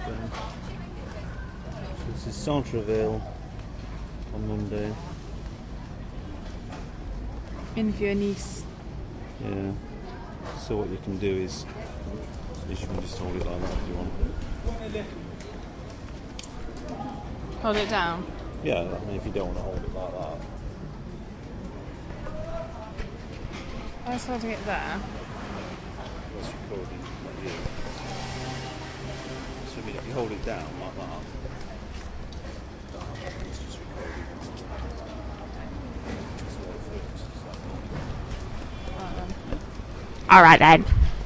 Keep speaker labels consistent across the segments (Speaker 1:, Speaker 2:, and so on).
Speaker 1: Wednesday. This is Centreville on Monday.
Speaker 2: Interview a niece.
Speaker 1: Yeah. So what you can do is you can just hold it like that if you want.
Speaker 2: Hold it down.
Speaker 1: Yeah, I mean if you don't want to hold it like that.
Speaker 2: I was holding it there.
Speaker 1: That's recording, not you. So I mean if you hold it down like that, it's just recording.
Speaker 2: All right then.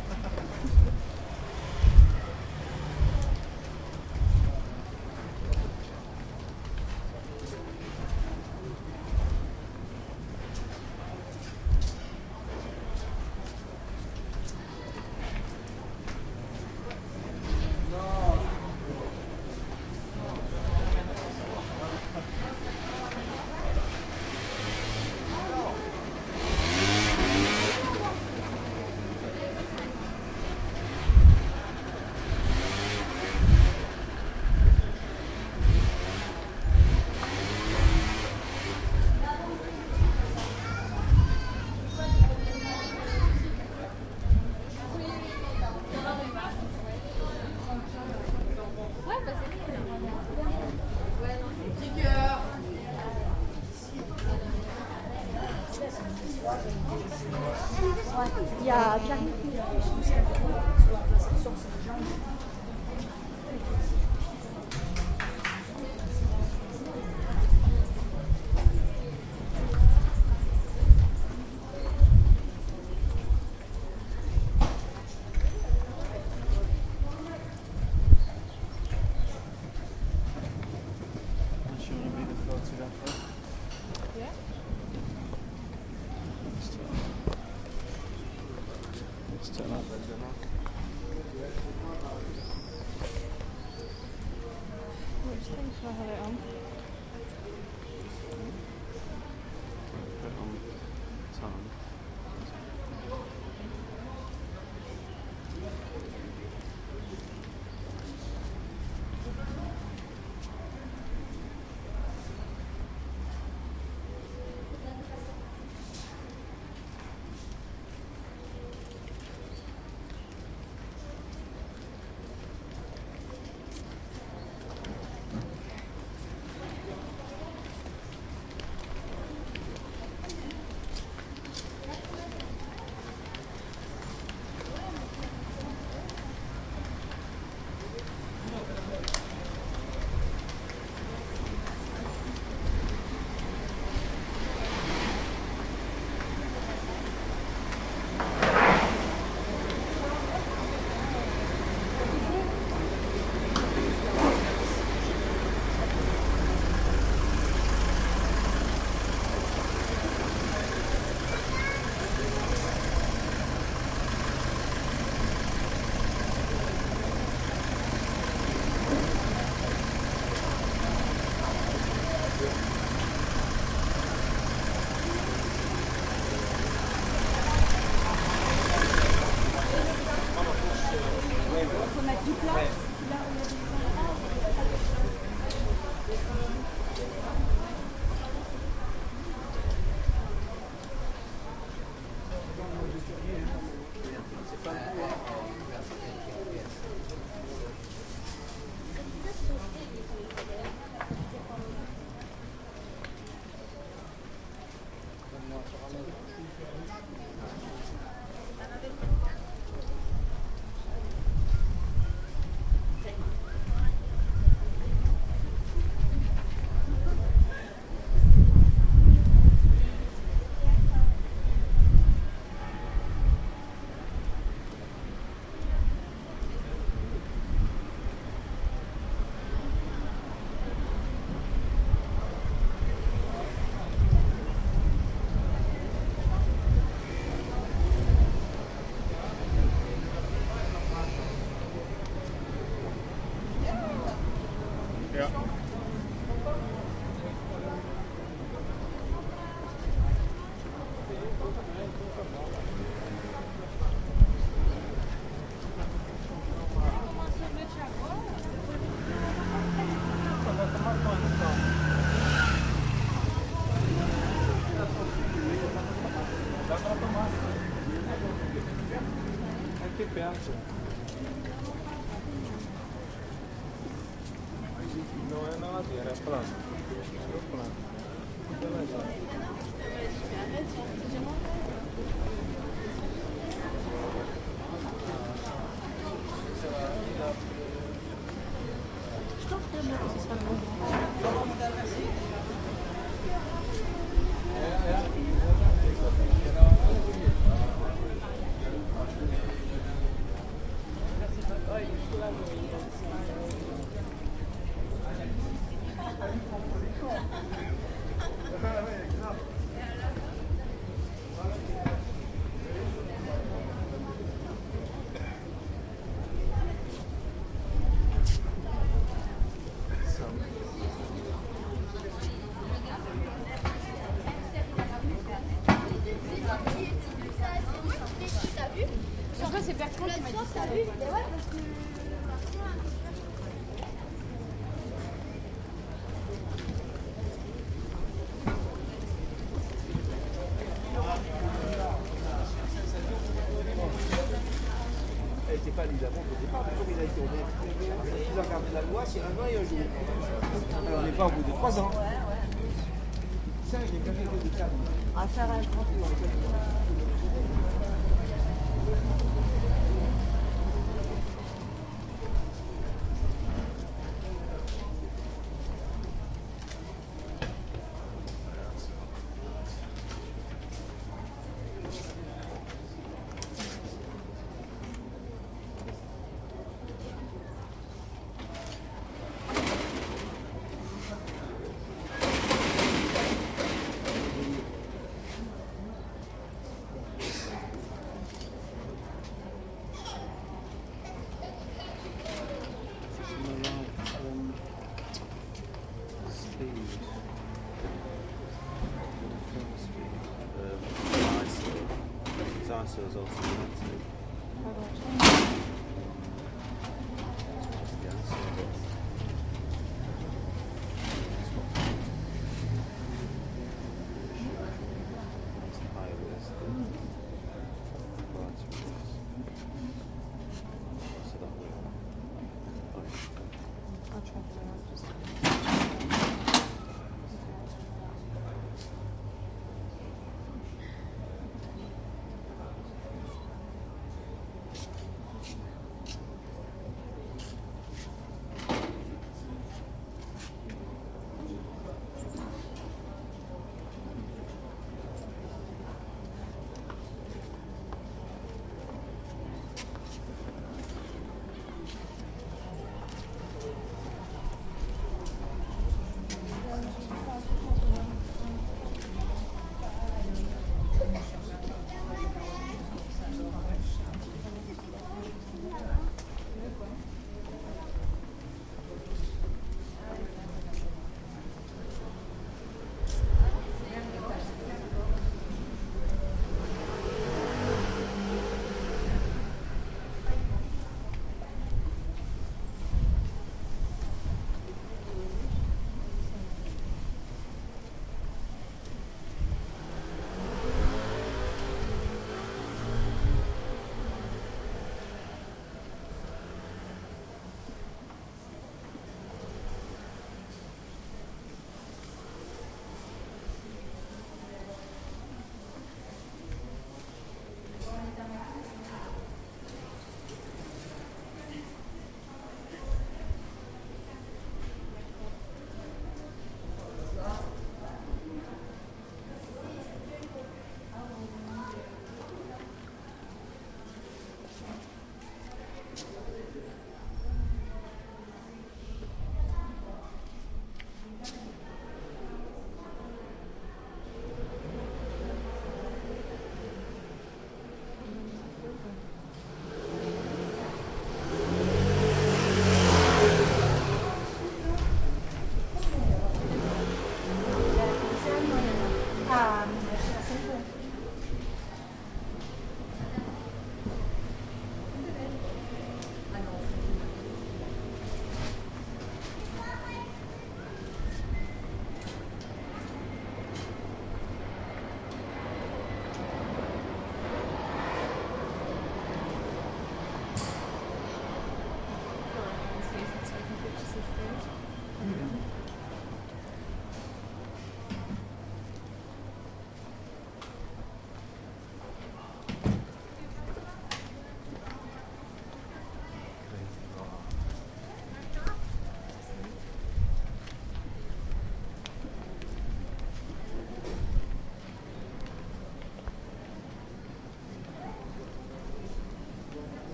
Speaker 3: Il y a Karine qui sur la section, c'est gens.
Speaker 2: Which thing should I have it on?
Speaker 1: Put it on tongue.
Speaker 3: Je t'offre le mot, ce sera bon.
Speaker 2: Ça, c'est Bertrand qui m'a dit ça.
Speaker 4: Elle n'était pas mise avant au départ, mais comme il a été il a regardé la loi, c'est un an et un jour. Alors on n'est pas au bout de 3 ans. Ça, il est capable de faire. À faire un 30 ans.
Speaker 1: ISO is also expensive.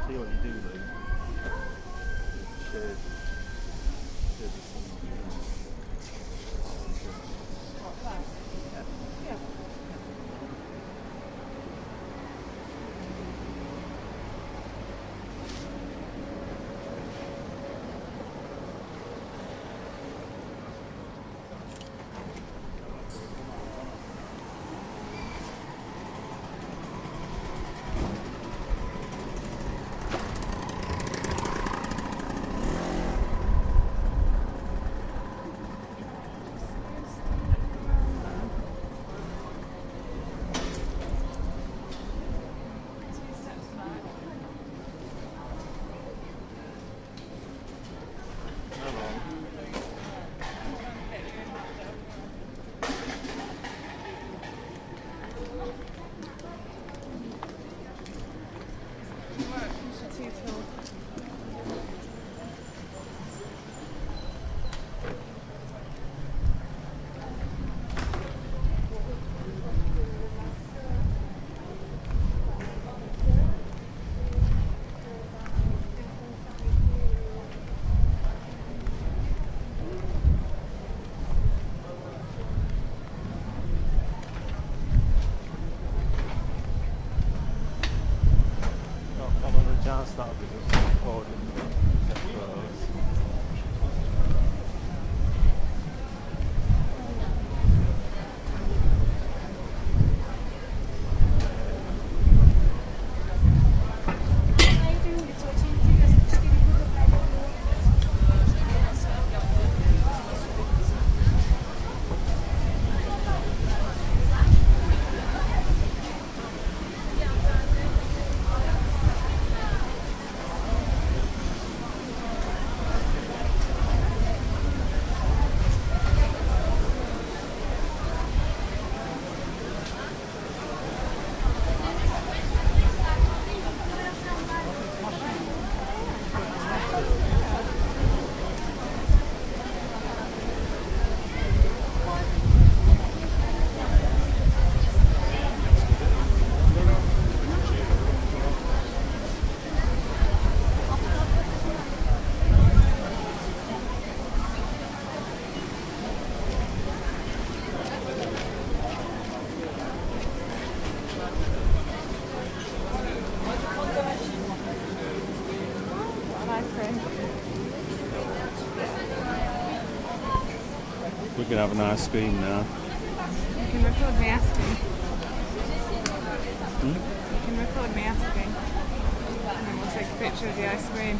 Speaker 1: tell you what you do though. Shared the scene. That'll be just recording. We can have an ice cream now.
Speaker 5: You can record me asking. You can record me asking. And then we'll take a picture of the ice cream.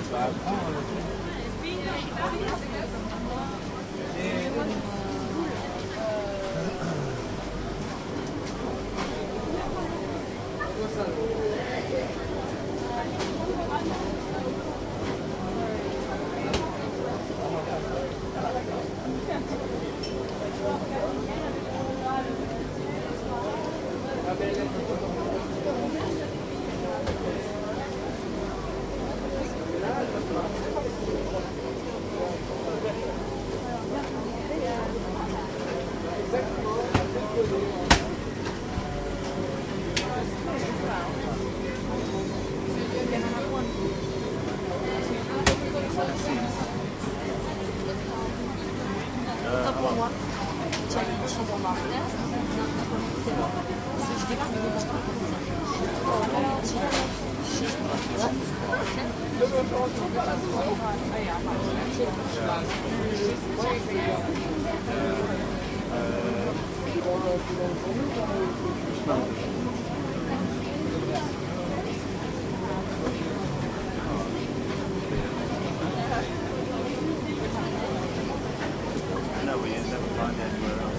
Speaker 1: No, we never find anywhere else.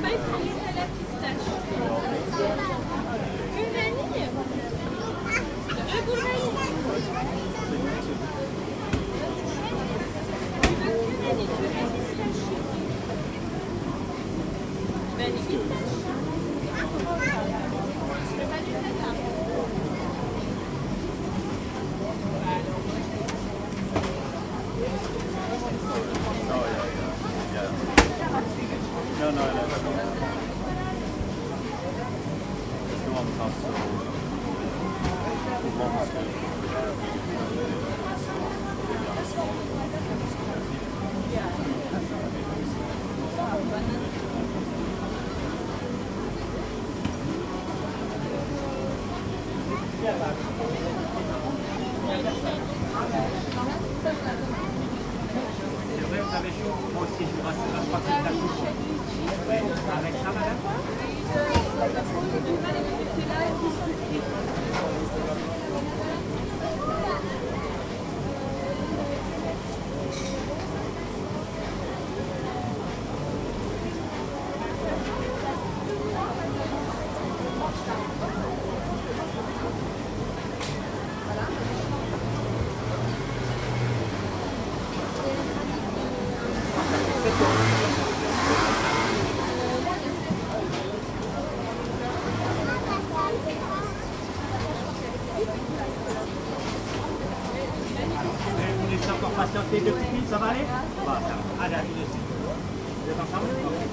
Speaker 2: pas utilisé la pistache. Une vanille. Deux boules vanille.
Speaker 1: No. It's the one with us.
Speaker 4: Vous avez chaud, moi aussi je crois que c'est la partie de la couche. Avec ça, madame? Vous laissez encore patienter 2 petites minutes, ça va aller? Voilà, ça va. Allez, à tout de suite. Vous êtes ensemble?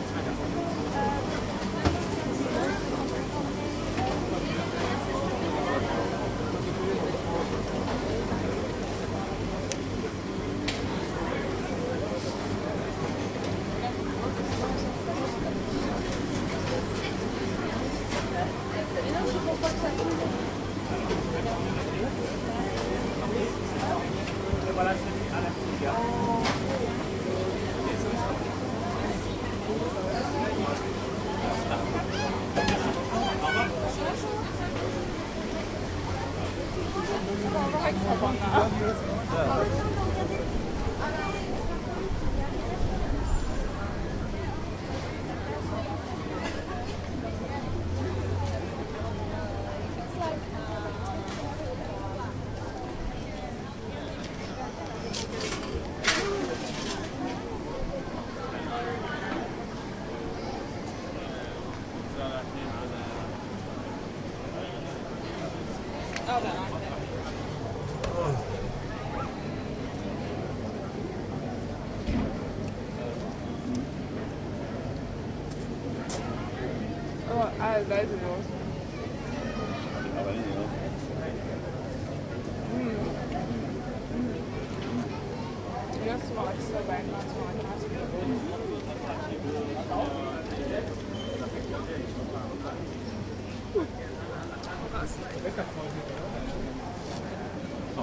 Speaker 4: Voilà, c'est à la filière.
Speaker 5: Loads of yours. Yours smell like so bad, not smell like nice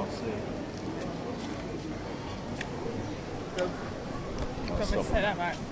Speaker 1: Oh, see.
Speaker 5: Come and set that right.